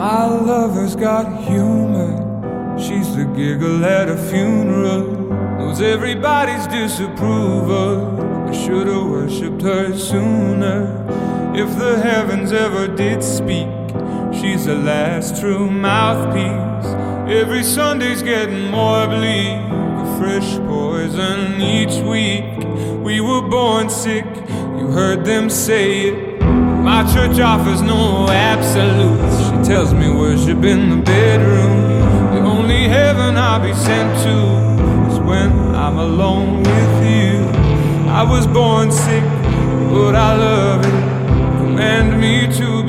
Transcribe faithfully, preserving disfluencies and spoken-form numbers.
My lover's got humor. She's the giggle at a funeral. Knows everybody's disapproval. I should've worshipped her sooner. If the heavens ever did speak, she's the last true mouthpiece. Every Sunday's getting more bleak, a fresh poison each week. We were born sick, you heard them say it. My church offers no absolutes. She tells me worship in the bedroom. The only heaven I'll be sent to is when I'm alone with you. I was born sick, but I love it. Command me to